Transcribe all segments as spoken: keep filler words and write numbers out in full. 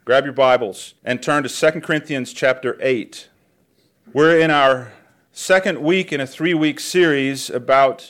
Grab your Bibles and turn to Second Corinthians chapter eight. We're in our second week in a three-week series about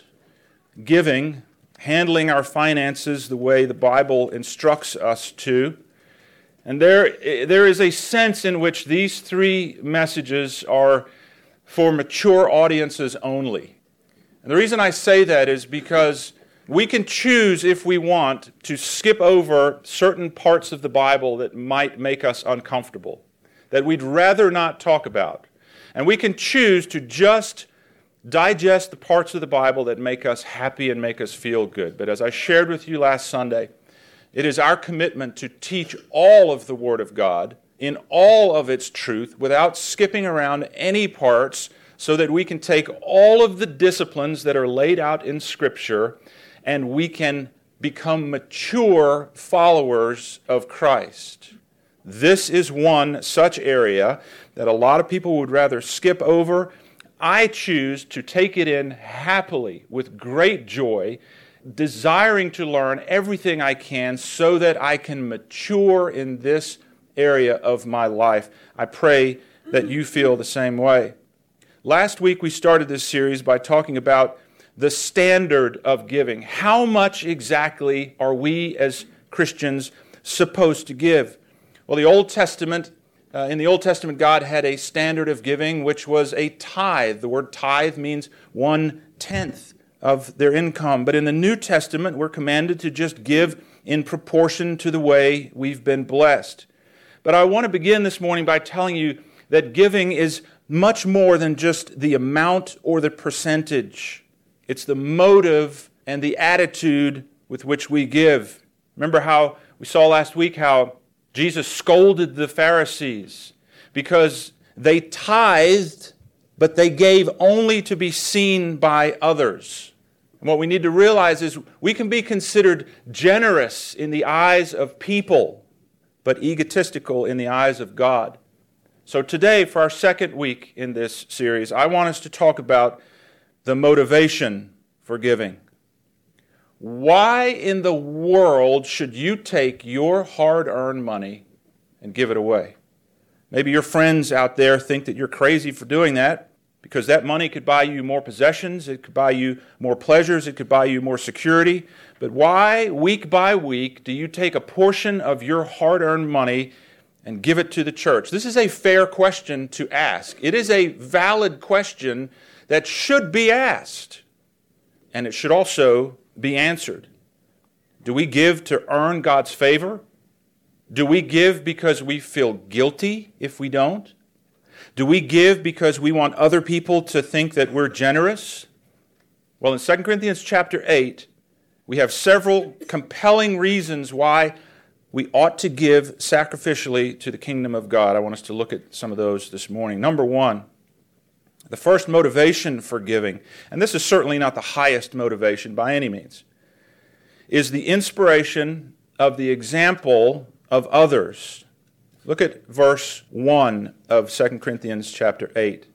giving, handling our finances the way the Bible instructs us to. And there, there is a sense in which these three messages are for mature audiences only. And the reason I say that is because we can choose, if we want, to skip over certain parts of the Bible that might make us uncomfortable, that we'd rather not talk about. And we can choose to just digest the parts of the Bible that make us happy and make us feel good. But as I shared with you last Sunday, it is our commitment to teach all of the Word of God in all of its truth without skipping around any parts, so that we can take all of the disciplines that are laid out in Scripture and we can become mature followers of Christ. This is one such area that a lot of people would rather skip over. I choose to take it in happily, with great joy, desiring to learn everything I can so that I can mature in this area of my life. I pray that you feel the same way. Last week we started this series by talking about the standard of giving. How much exactly are we as Christians supposed to give? Well, the Old Testament, uh, in the Old Testament, God had a standard of giving, which was a tithe. The word tithe means one-tenth of their income. But in the New Testament, we're commanded to just give in proportion to the way we've been blessed. But I want to begin this morning by telling you that giving is much more than just the amount or the percentage. It's the motive and the attitude with which we give. Remember how we saw last week how Jesus scolded the Pharisees because they tithed, but they gave only to be seen by others. And what we need to realize is we can be considered generous in the eyes of people, but egotistical in the eyes of God. So today, for our second week in this series, I want us to talk about the motivation for giving. Why in the world should you take your hard-earned money and give it away? Maybe your friends out there think that you're crazy for doing that, because that money could buy you more possessions, it could buy you more pleasures, it could buy you more security. But why, week by week, do you take a portion of your hard-earned money and give it to the church? This is a fair question to ask. It is a valid question that should be asked, and it should also be answered. Do we give to earn God's favor? Do we give because we feel guilty if we don't? Do we give because we want other people to think that we're generous? Well, in Second Corinthians chapter eight, we have several compelling reasons why we ought to give sacrificially to the kingdom of God. I want us to look at some of those this morning. Number one, the first motivation for giving, and this is certainly not the highest motivation by any means, is the inspiration of the example of others. Look at verse one of Second Corinthians chapter eight.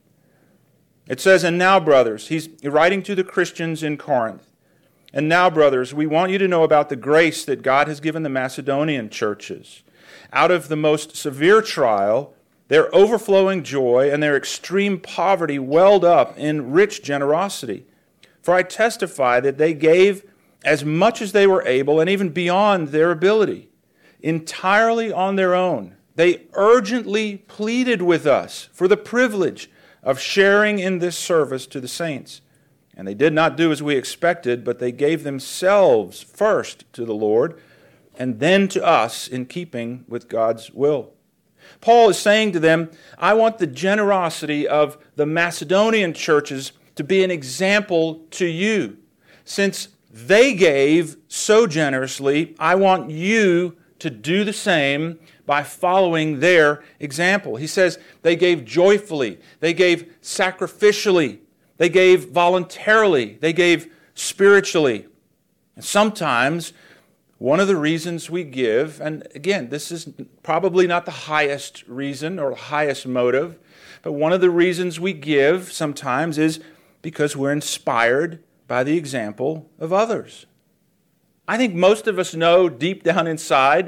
It says, "And now, brothers," he's writing to the Christians in Corinth, "and now, brothers, we want you to know about the grace that God has given the Macedonian churches. Out of the most severe trial, their overflowing joy and their extreme poverty welled up in rich generosity. For I testify that they gave as much as they were able and even beyond their ability, entirely on their own. They urgently pleaded with us for the privilege of sharing in this service to the saints. And they did not do as we expected, but they gave themselves first to the Lord and then to us in keeping with God's will." Paul is saying to them, I want the generosity of the Macedonian churches to be an example to you. Since they gave so generously, I want you to do the same by following their example. He says they gave joyfully, they gave sacrificially, they gave voluntarily, they gave spiritually. And sometimes one of the reasons we give, and again, this is probably not the highest reason or highest motive, but one of the reasons we give sometimes is because we're inspired by the example of others. I think most of us know deep down inside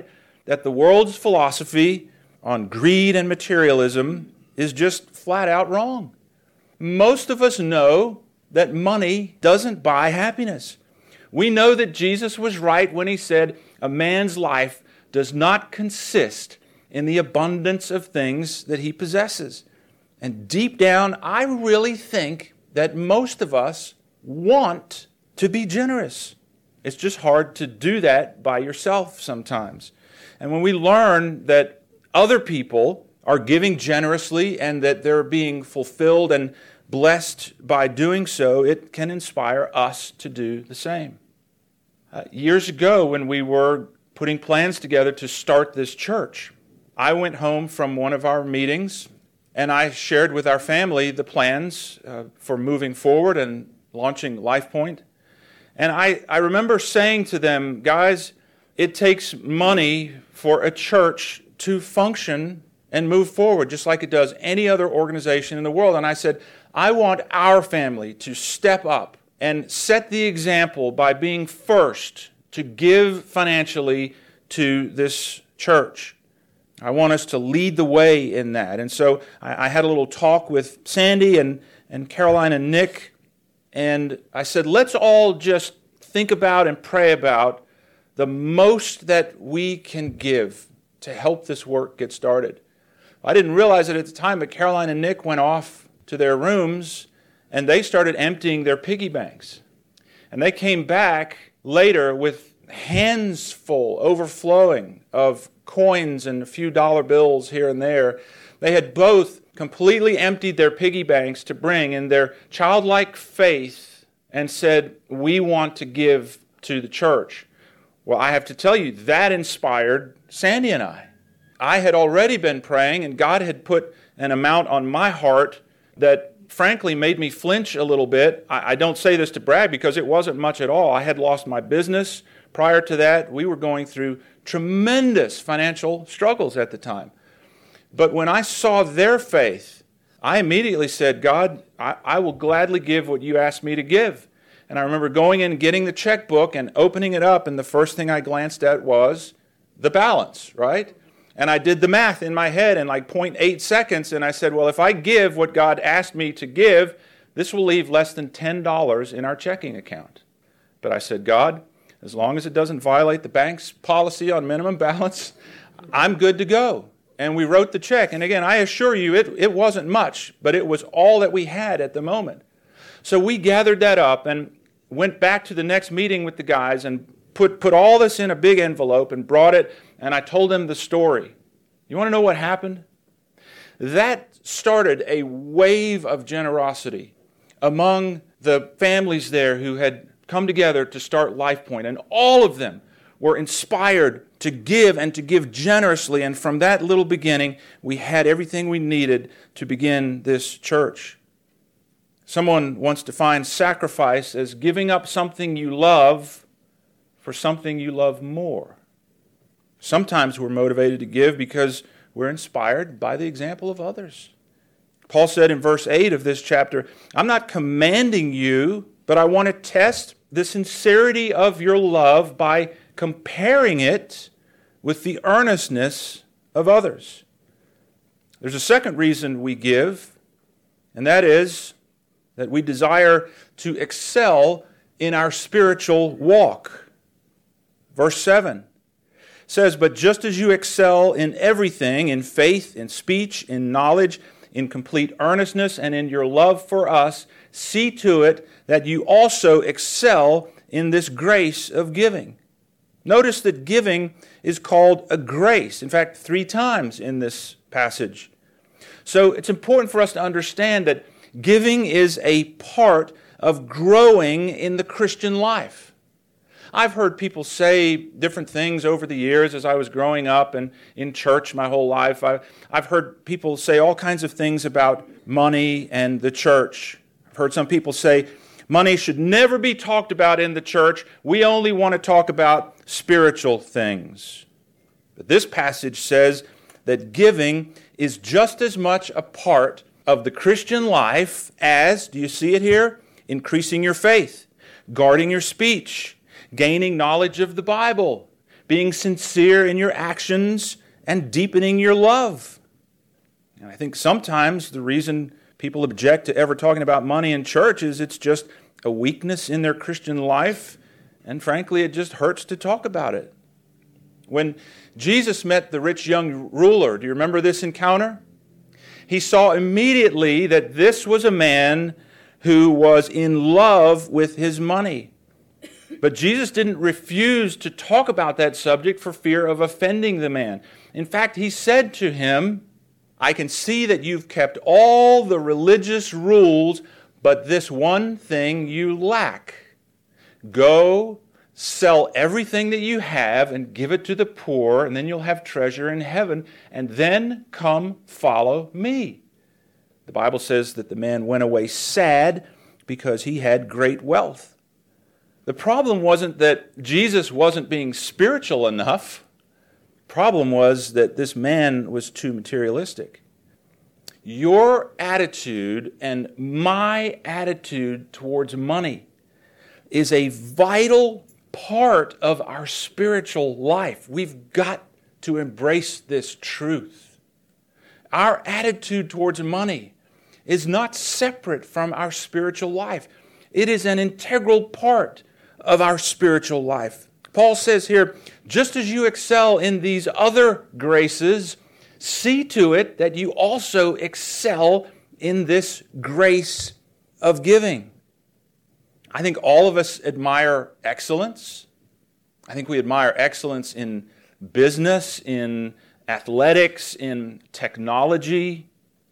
that the world's philosophy on greed and materialism is just flat out wrong. Most of us know that money doesn't buy happiness. We know that Jesus was right when he said a man's life does not consist in the abundance of things that he possesses. And deep down, I really think that most of us want to be generous. It's just hard to do that by yourself sometimes. And when we learn that other people are giving generously and that they're being fulfilled and blessed by doing so, it can inspire us to do the same. Uh, years ago, when we were putting plans together to start this church, I went home from one of our meetings and I shared with our family the plans uh, for moving forward and launching LifePoint. And I, I remember saying to them, guys, it takes money for a church to function and move forward just like it does any other organization in the world. And I said, I want our family to step up and set the example by being first to give financially to this church. I want us to lead the way in that. And so I, I had a little talk with Sandy and, and Caroline and Nick, and I said, let's all just think about and pray about the most that we can give to help this work get started. I didn't realize it at the time, but Caroline and Nick went off to their rooms and they started emptying their piggy banks. And they came back later with hands full, overflowing of coins and a few dollar bills here and there. They had both completely emptied their piggy banks to bring in their childlike faith and said, we want to give to the church. Well, I have to tell you, that inspired Sandy and I. I had already been praying, and God had put an amount on my heart that frankly made me flinch a little bit. I, I don't say this to brag because it wasn't much at all. I had lost my business. Prior to that, we were going through tremendous financial struggles at the time. But when I saw their faith, I immediately said, God, I, I will gladly give what you asked me to give. And I remember going in and getting the checkbook and opening it up, and the first thing I glanced at was the balance, right? And I did the math in my head in like zero point eight seconds, and I said, well, if I give what God asked me to give, this will leave less than ten dollars in our checking account. But I said, God, as long as it doesn't violate the bank's policy on minimum balance, I'm good to go. And we wrote the check. And again, I assure you, it, it wasn't much, but it was all that we had at the moment. So we gathered that up and went back to the next meeting with the guys and put, put all this in a big envelope and brought it, and I told them the story. You want to know what happened? That started a wave of generosity among the families there who had come together to start LifePoint, and all of them were inspired to give and to give generously, and from that little beginning, we had everything we needed to begin this church. Someone once defined sacrifice as giving up something you love for something you love more. Sometimes we're motivated to give because we're inspired by the example of others. Paul said in verse eight of this chapter, I'm not commanding you, but I want to test the sincerity of your love by comparing it with the earnestness of others. There's a second reason we give, and that is that we desire to excel in our spiritual walk. Verse seven says, but just as you excel in everything, in faith, in speech, in knowledge, in complete earnestness, and in your love for us, see to it that you also excel in this grace of giving. Notice that giving is called a grace. In fact, three times in this passage. So it's important for us to understand that giving is a part of growing in the Christian life. I've heard people say different things over the years as I was growing up and in church my whole life. I've, I've heard people say all kinds of things about money and the church. I've heard some people say, money should never be talked about in the church. We only want to talk about spiritual things. But this passage says that giving is just as much a part of the Christian life as, do you see it here? Increasing your faith, guarding your speech, gaining knowledge of the Bible, being sincere in your actions, and deepening your love. And I think sometimes the reason people object to ever talking about money in church is it's just a weakness in their Christian life, and frankly, it just hurts to talk about it. When Jesus met the rich young ruler, do you remember this encounter? He saw immediately that this was a man who was in love with his money. But Jesus didn't refuse to talk about that subject for fear of offending the man. In fact, he said to him, I can see that you've kept all the religious rules, but this one thing you lack. Go, sell everything that you have and give it to the poor, and then you'll have treasure in heaven, and then come follow me. The Bible says that the man went away sad because he had great wealth. The problem wasn't that Jesus wasn't being spiritual enough. The problem was that this man was too materialistic. Your attitude and my attitude towards money is a vital part of our spiritual life. We've got to embrace this truth. Our attitude towards money is not separate from our spiritual life. It is an integral part of our spiritual life. Paul says here, just as you excel in these other graces, see to it that you also excel in this grace of giving. I think all of us admire excellence. I think we admire excellence in business, in athletics, in technology.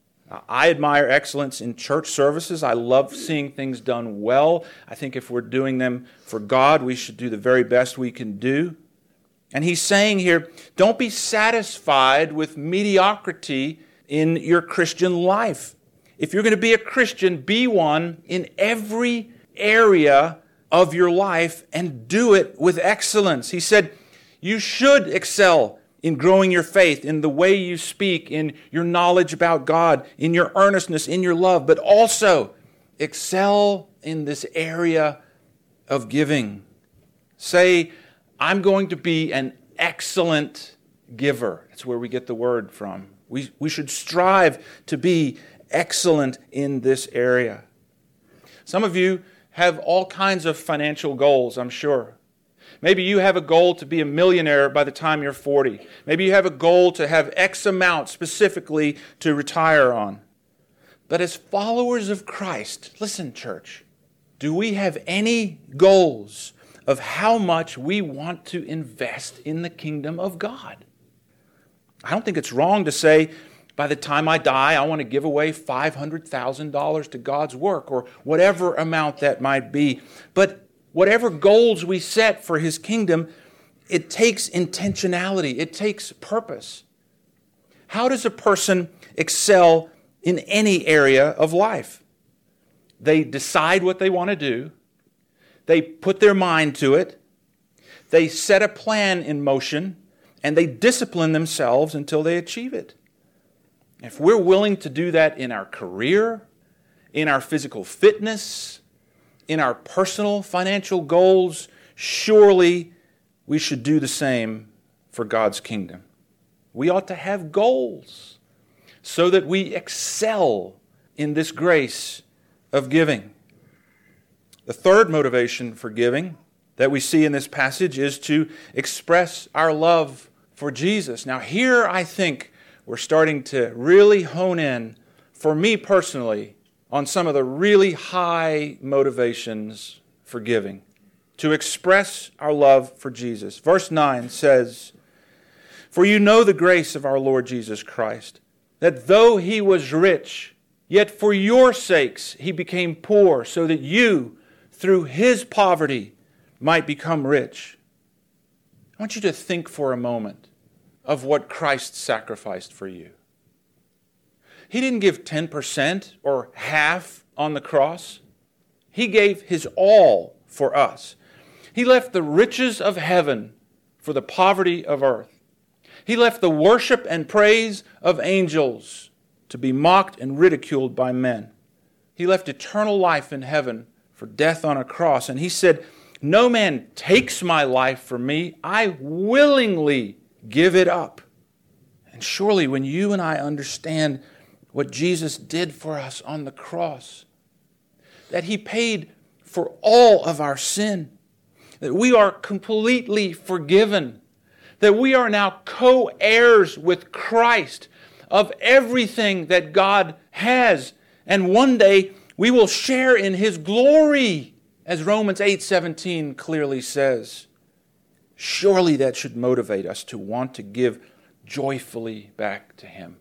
I admire excellence in church services. I love seeing things done well. I think if we're doing them for God, we should do the very best we can do. And he's saying here, don't be satisfied with mediocrity in your Christian life. If you're going to be a Christian, be one in every area of your life and do it with excellence. He said, you should excel in growing your faith, in the way you speak, in your knowledge about God, in your earnestness, in your love, but also excel in this area of giving. Say, I'm going to be an excellent giver. That's where we get the word from. We, we should strive to be excellent in this area. Some of you have all kinds of financial goals, I'm sure. Maybe you have a goal to be a millionaire by the time you're forty. Maybe you have a goal to have X amount specifically to retire on. But as followers of Christ, listen, church, do we have any goals of how much we want to invest in the kingdom of God? I don't think it's wrong to say, by the time I die, I want to give away five hundred thousand dollars to God's work, or whatever amount that might be. But whatever goals we set for His kingdom, it takes intentionality. It takes purpose. How does a person excel in any area of life? They decide what they want to do. They put their mind to it. They set a plan in motion, and they discipline themselves until they achieve it. If we're willing to do that in our career, in our physical fitness, in our personal financial goals, surely we should do the same for God's kingdom. We ought to have goals so that we excel in this grace of giving. The third motivation for giving that we see in this passage is to express our love for Jesus. Now here I think we're starting to really hone in, for me personally, on some of the really high motivations for giving. To express our love for Jesus. Verse nine says, for you know the grace of our Lord Jesus Christ, that though He was rich, yet for your sakes He became poor, so that you, through His poverty, might become rich. I want you to think for a moment of what Christ sacrificed for you. He didn't give ten percent or half on the cross. He gave His all for us. He left the riches of heaven for the poverty of earth. He left the worship and praise of angels to be mocked and ridiculed by men. He left eternal life in heaven for death on a cross. And He said, No man takes my life from me. I willingly give it up. And surely when you and I understand what Jesus did for us on the cross, that He paid for all of our sin, that we are completely forgiven, that we are now co-heirs with Christ of everything that God has, and one day we will share in His glory, as Romans eight seventeen clearly says. Surely that should motivate us to want to give joyfully back to Him.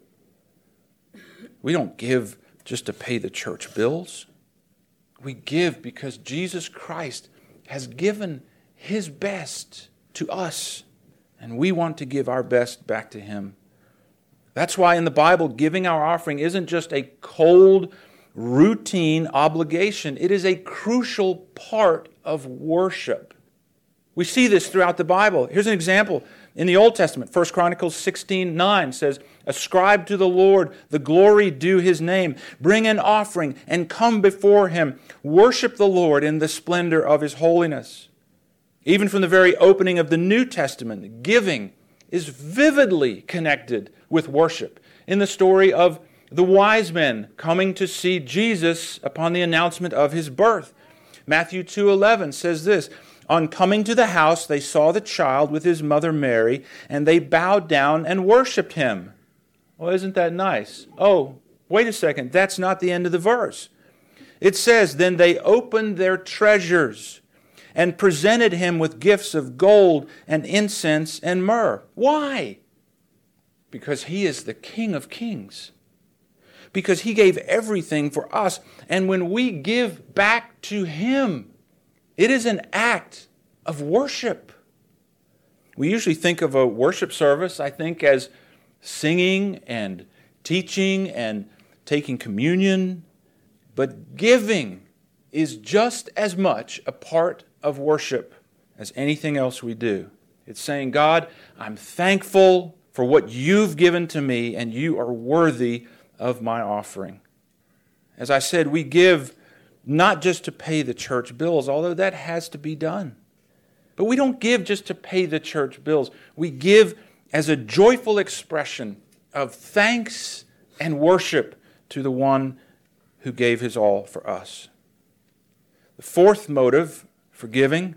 We don't give just to pay the church bills. We give because Jesus Christ has given His best to us, and we want to give our best back to Him. That's why in the Bible, giving our offering isn't just a cold, routine obligation. It is a crucial part of worship. We see this throughout the Bible. Here's an example. In the Old Testament, First Chronicles sixteen nine says, "Ascribe to the Lord the glory due His name. Bring an offering and come before Him. Worship the Lord in the splendor of His holiness." Even from the very opening of the New Testament, giving is vividly connected with worship. In the story of the wise men coming to see Jesus upon the announcement of His birth, Matthew two eleven says this, "On coming to the house, they saw the child with His mother Mary, and they bowed down and worshipped Him." Well, isn't that nice? Oh, wait a second. That's not the end of the verse. It says, "Then they opened their treasures and presented Him with gifts of gold and incense and myrrh." Why? Because He is the King of Kings. Because He gave everything for us. And when we give back to Him, it is an act of worship. We usually think of a worship service, I think, as singing and teaching and taking communion. But giving is just as much a part of worship as anything else we do. It's saying, God, I'm thankful for what You've given to me, and You are worthy of my offering. As I said, we give not just to pay the church bills, although that has to be done. But we don't give just to pay the church bills. We give as a joyful expression of thanks and worship to the one who gave His all for us. The fourth motive for giving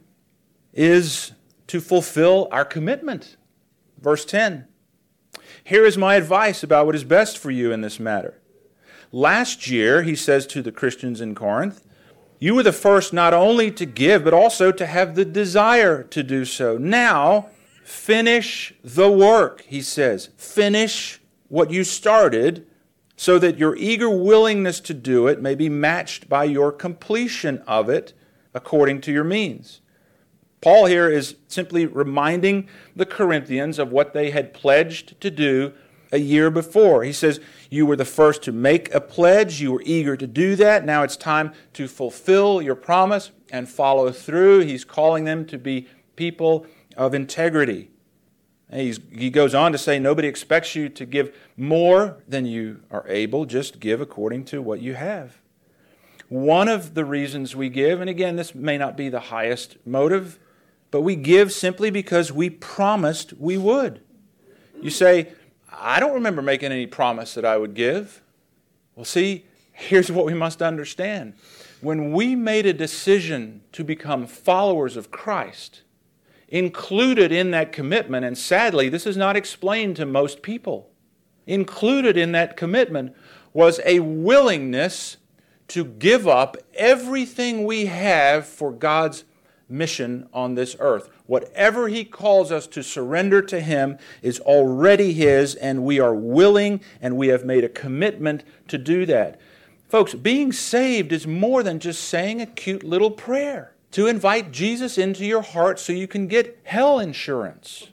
is to fulfill our commitment. Verse ten. "Here is my advice about what is best for you in this matter. Last year," he says to the Christians in Corinth, "you were the first not only to give, but also to have the desire to do so. Now, finish the work," he says. Finish what you started, so that your eager willingness to do it may be matched by your completion of it according to your means. Paul here is simply reminding the Corinthians of what they had pledged to do a year before. He says, you were the first to make a pledge. You were eager to do that. Now it's time to fulfill your promise and follow through. He's calling them to be people of integrity. He's, he goes on to say, nobody expects you to give more than you are able. Just give according to what you have. One of the reasons we give, and again, this may not be the highest motive, but we give simply because we promised we would. You say, I don't remember making any promise that I would give. Well, see, here's what we must understand. When we made a decision to become followers of Christ, included in that commitment, and sadly, this is not explained to most people, included in that commitment was a willingness to give up everything we have for God's mission on this earth. Whatever He calls us to surrender to Him is already His, and we are willing and we have made a commitment to do that. Folks, being saved is more than just saying a cute little prayer to invite Jesus into your heart so you can get hell insurance.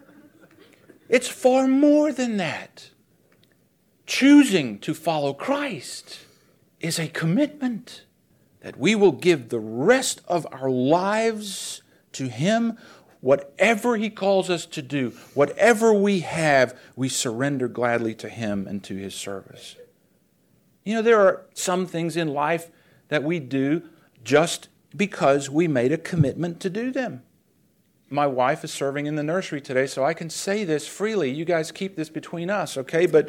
It's far more than that. Choosing to follow Christ is a commitment that we will give the rest of our lives to Him. Whatever He calls us to do, whatever we have, we surrender gladly to Him and to His service. You know, there are some things in life that we do just because we made a commitment to do them. My wife is serving in the nursery today, so I can say this freely. You guys keep this between us, okay? But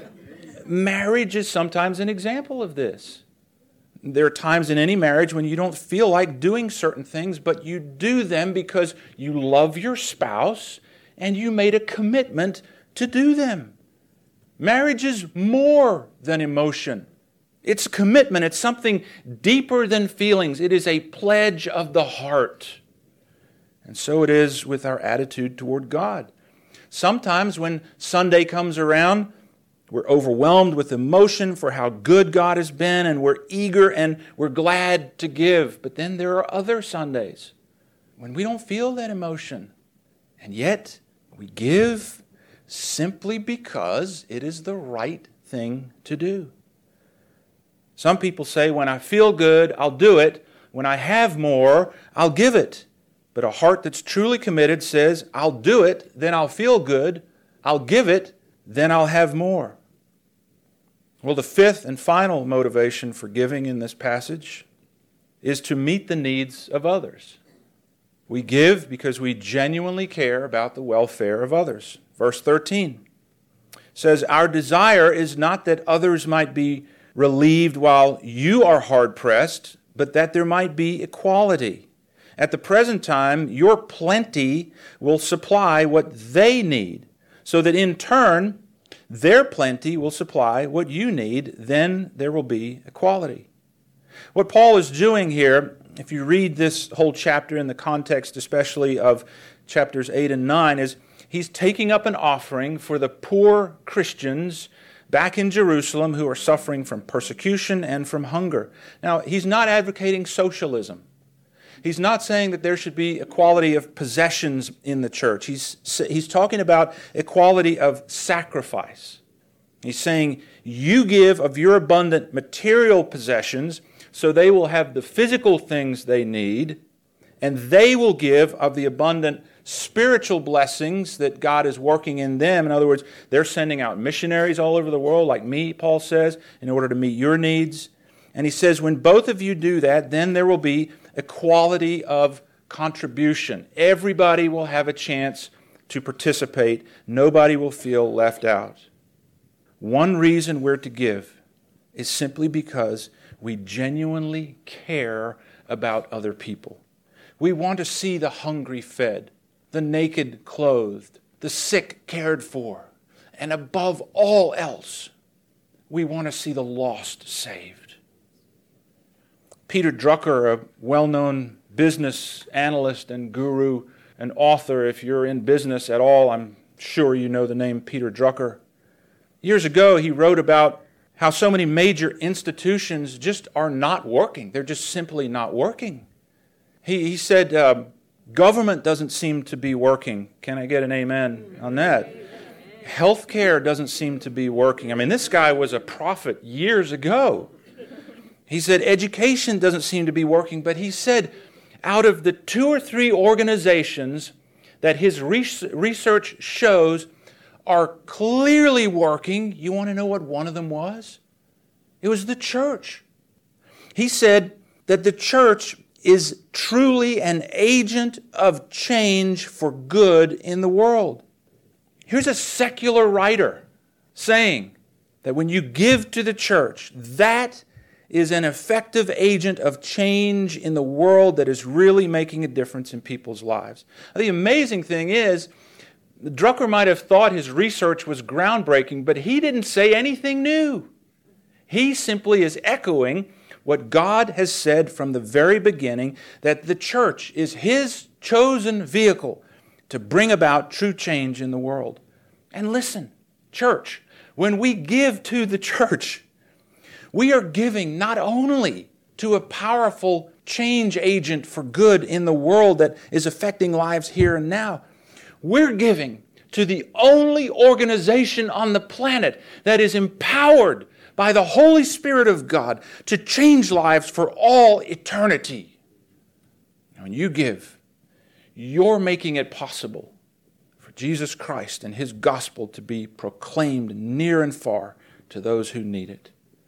marriage is sometimes an example of this. There are times in any marriage when you don't feel like doing certain things, but you do them because you love your spouse and you made a commitment to do them. Marriage is more than emotion. It's a commitment. It's something deeper than feelings. It is a pledge of the heart. And so it is with our attitude toward God. Sometimes when Sunday comes around, we're overwhelmed with emotion for how good God has been, and we're eager and we're glad to give. But then there are other Sundays when we don't feel that emotion. And yet we give simply because it is the right thing to do. Some people say, when I feel good, I'll do it. When I have more, I'll give it. But a heart that's truly committed says, I'll do it, then I'll feel good. I'll give it, then I'll have more. Well, the fifth and final motivation for giving in this passage is to meet the needs of others. We give because we genuinely care about the welfare of others. Verse thirteen says, our desire is not that others might be relieved while you are hard-pressed, but that there might be equality. At the present time, your plenty will supply what they need, so that in turn, their plenty will supply what you need. Then there will be equality. What Paul is doing here, if you read this whole chapter in the context especially of chapters eight and nine, is he's taking up an offering for the poor Christians back in Jerusalem who are suffering from persecution and from hunger. Now, he's not advocating socialism. He's not saying that there should be equality of possessions in the church. He's, he's talking about equality of sacrifice. He's saying, you give of your abundant material possessions so they will have the physical things they need, and they will give of the abundant spiritual blessings that God is working in them. In other words, they're sending out missionaries all over the world, like me, Paul says, in order to meet your needs. And he says, when both of you do that, then there will be equality of contribution. Everybody will have a chance to participate. Nobody will feel left out. One reason we're to give is simply because we genuinely care about other people. We want to see the hungry fed, the naked clothed, the sick cared for, and above all else, we want to see the lost saved. Peter Drucker, a well-known business analyst and guru, an author, if you're in business at all, I'm sure you know the name Peter Drucker. Years ago, he wrote about how so many major institutions just are not working. They're just simply not working. He, he said, uh, government doesn't seem to be working. Can I get an amen on that? Healthcare doesn't seem to be working. I mean, this guy was a prophet years ago. He said education doesn't seem to be working, but he said out of the two or three organizations that his research shows are clearly working, you want to know what one of them was? It was the church. He said that the church is truly an agent of change for good in the world. Here's a secular writer saying that when you give to the church, that is an effective agent of change in the world that is really making a difference in people's lives. The amazing thing is, Drucker might have thought his research was groundbreaking, but he didn't say anything new. He simply is echoing what God has said from the very beginning, that the church is His chosen vehicle to bring about true change in the world. And listen, church, when we give to the church, we are giving not only to a powerful change agent for good in the world that is affecting lives here and now, we're giving to the only organization on the planet that is empowered by the Holy Spirit of God to change lives for all eternity. When you give, you're making it possible for Jesus Christ and His gospel to be proclaimed near and far to those who need it.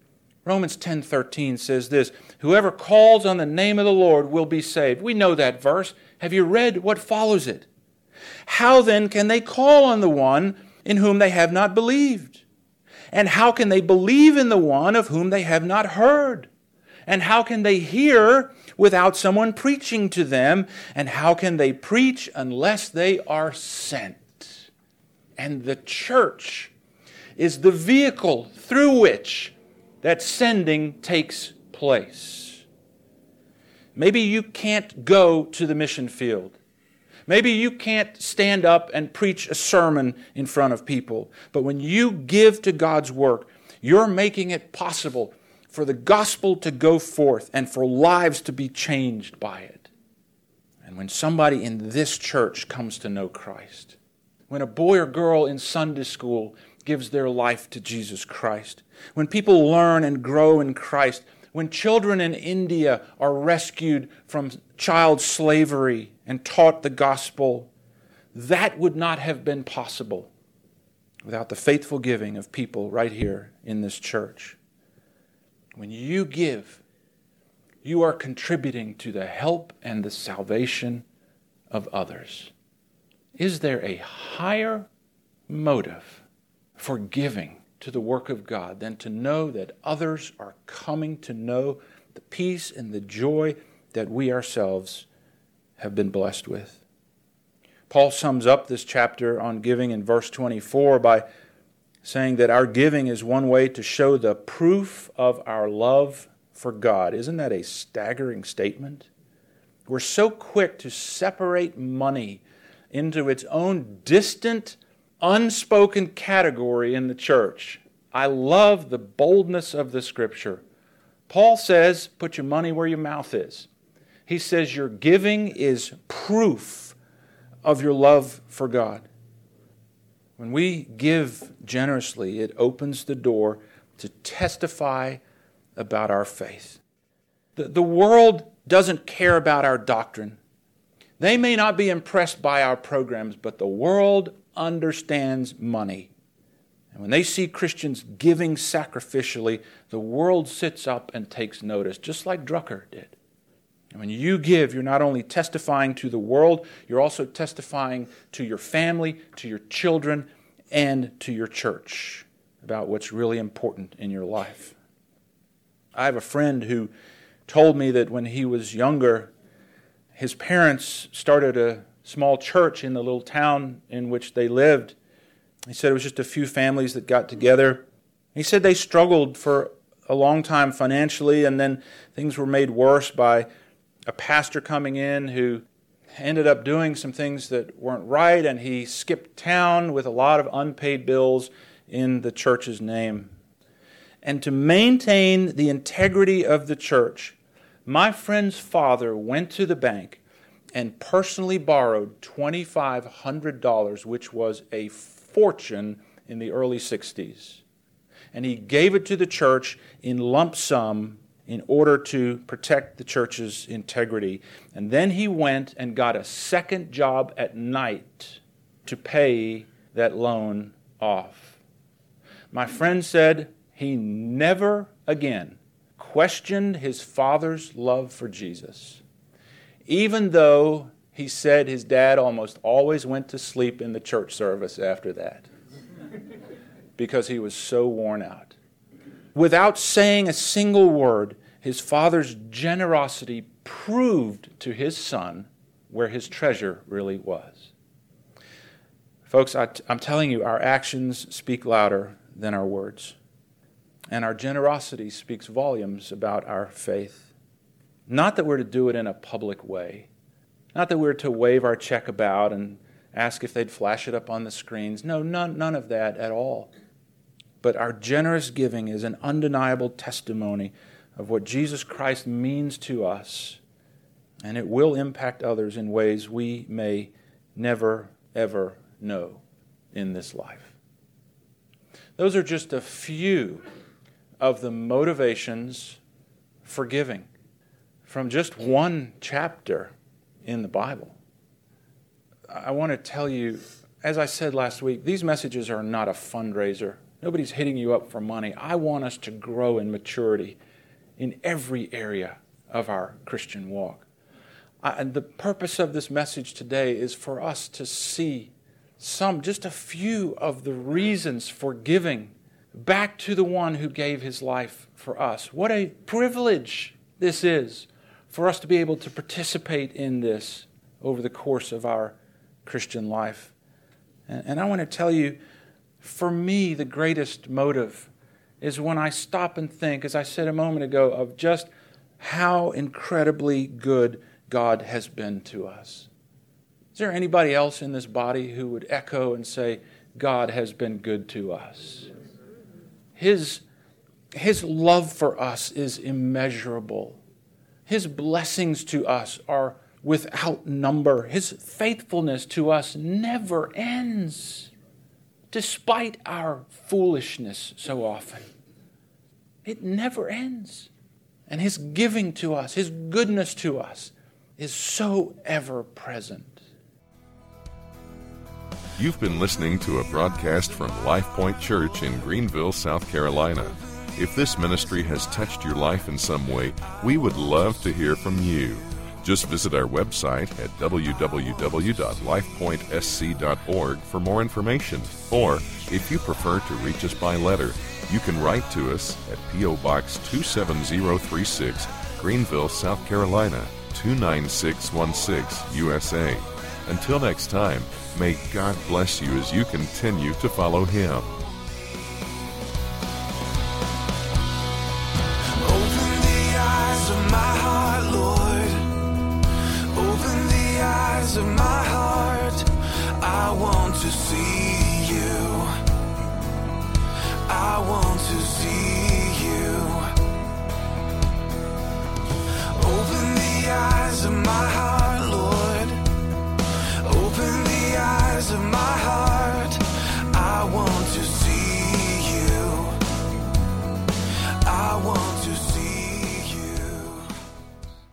Romans ten thirteen says this, whoever calls on the name of the Lord will be saved. We know that verse. Have you read what follows it? How then can they call on the one in whom they have not believed? And how can they believe in the one of whom they have not heard? And how can they hear without someone preaching to them? And how can they preach unless they are sent? And the church is the vehicle through which that sending takes place. Maybe you can't go to the mission field. Maybe you can't stand up and preach a sermon in front of people. But when you give to God's work, you're making it possible for the gospel to go forth and for lives to be changed by it. And when somebody in this church comes to know Christ, when a boy or girl in Sunday school gives their life to Jesus Christ, when people learn and grow in Christ, when children in India are rescued from child slavery and taught the gospel, that would not have been possible without the faithful giving of people right here in this church. When you give, you are contributing to the help and the salvation of others. Is there a higher motive for giving to the work of God than to know that others are coming to know the peace and the joy that we ourselves have been blessed with? Paul sums up this chapter on giving in verse twenty-four by saying that our giving is one way to show the proof of our love for God. Isn't that a staggering statement? We're so quick to separate money into its own distant, unspoken category in the church. I love the boldness of the Scripture. Paul says, put your money where your mouth is. He says your giving is proof of your love for God. When we give generously, it opens the door to testify about our faith. The, the world doesn't care about our doctrine. They may not be impressed by our programs, but the world understands money. And when they see Christians giving sacrificially, the world sits up and takes notice, just like Drucker did. And when you give, you're not only testifying to the world, you're also testifying to your family, to your children, and to your church about what's really important in your life. I have a friend who told me that when he was younger, his parents started a small church in the little town in which they lived. He said it was just a few families that got together. He said they struggled for a long time financially, and then things were made worse by a pastor coming in who ended up doing some things that weren't right, and he skipped town with a lot of unpaid bills in the church's name. And to maintain the integrity of the church, my friend's father went to the bank and personally borrowed two thousand five hundred dollars, which was a fortune in the early sixties. And he gave it to the church in lump sum in order to protect the church's integrity. And then he went and got a second job at night to pay that loan off. My friend said he never again questioned his father's love for Jesus, even though he said his dad almost always went to sleep in the church service after that because he was so worn out. Without saying a single word, his father's generosity proved to his son where his treasure really was. Folks, I t- I'm telling you, our actions speak louder than our words. And our generosity speaks volumes about our faith. Not that we're to do it in a public way. Not that we're to wave our check about and ask if they'd flash it up on the screens. No, none, none of that at all. But our generous giving is an undeniable testimony of what Jesus Christ means to us, and it will impact others in ways we may never, ever know in this life. Those are just a few of the motivations for giving from just one chapter in the Bible. I want to tell you, as I said last week, these messages are not a fundraiser Nobody's hitting you up for money. I want us to grow in maturity in every area of our Christian walk. I, and the purpose of this message today is for us to see some, just a few of the reasons for giving back to the one who gave his life for us. What a privilege this is for us to be able to participate in this over the course of our Christian life. And, and I want to tell you, for me, the greatest motive is when I stop and think, as I said a moment ago, of just how incredibly good God has been to us. Is there anybody else in this body who would echo and say, God has been good to us? His, his love for us is immeasurable. His blessings to us are without number. His faithfulness to us never ends, despite our foolishness so often. It never ends. And His giving to us, His goodness to us, is so ever present. You've been listening to a broadcast from Life Point Church in Greenville, South Carolina. If this ministry has touched your life in some way, we would love to hear from you. Just visit our website at w w w dot life point s c dot org for more information. Or, if you prefer to reach us by letter, you can write to us at P O Box two seven zero three six, Greenville, South Carolina, two nine six one six, U S A. Until next time, may God bless you as you continue to follow Him. Open the eyes of my heart, Lord. Open the eyes of my heart. I want to see